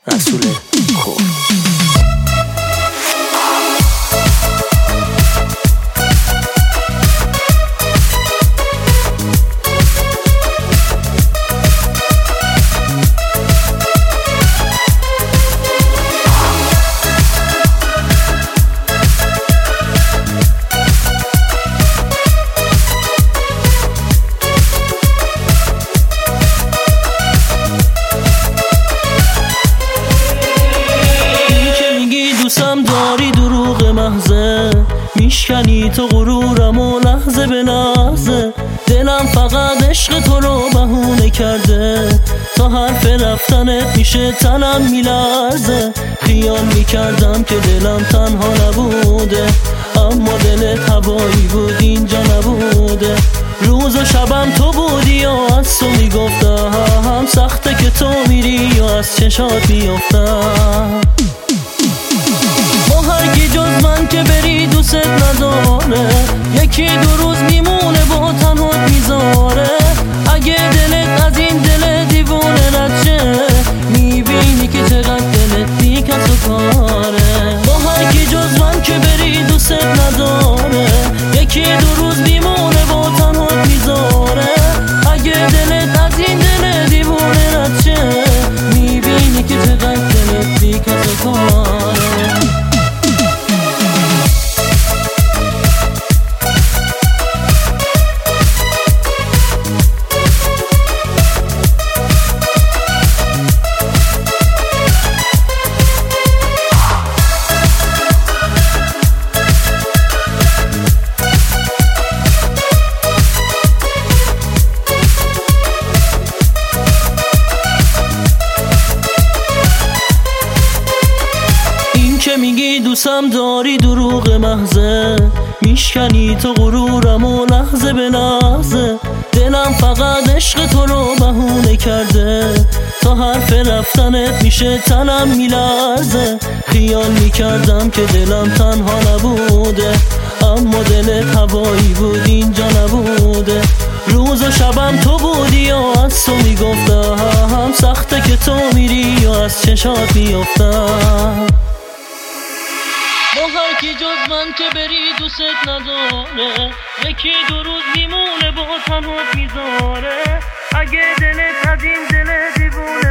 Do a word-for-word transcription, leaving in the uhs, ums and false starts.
رسول کن. دوستم داری دروغ محضه، میشکنی تو غرورم و لحظه به لحظه. دلم فقط عشق تو رو بهونه کرده، تا حرف رفتنت میشه تنم میلرزه. خیال میکردم که دلم تنها نبوده، اما دلت هوایی بود اینجا نبوده. روز و شبم تو بودی و از تو میگفتم سخته که تو میری و از چشات میافتم. هرکی جز من که بری دوست نداره، یکی دو روز میمونه با تنهات میذاره. اگه دلت از این دل دیوونه رد شه، میبینی که چقدر دلت بی کس و کاره. با هرکی جز من که بری دوست نداره، یکی دو روز میمونه با تنهات میذاره. اگه دلت از این دل دیوونه رد شه، میبینی که چقدر دلت بی کس و کاره. که میگی دوستم داری دروغ محضه، میشکنی تو غرورم و لحظه به لحظه. دلم فقط عشق تو رو بهونه کرده، تا حرف رفتنت میشه تنم میلرزه. خیال میکردم که دلم تنها نبوده، اما دلت هوایی بود اینجا نبوده. روز و شبم تو بودی و از تو میگفتم سخته که تو میری و از چشات میافتم. با هرکی جز من که بری دوست نداره، یکی دو روز میمونه با تنهات میذاره. اگه دلت از این دل دیوونه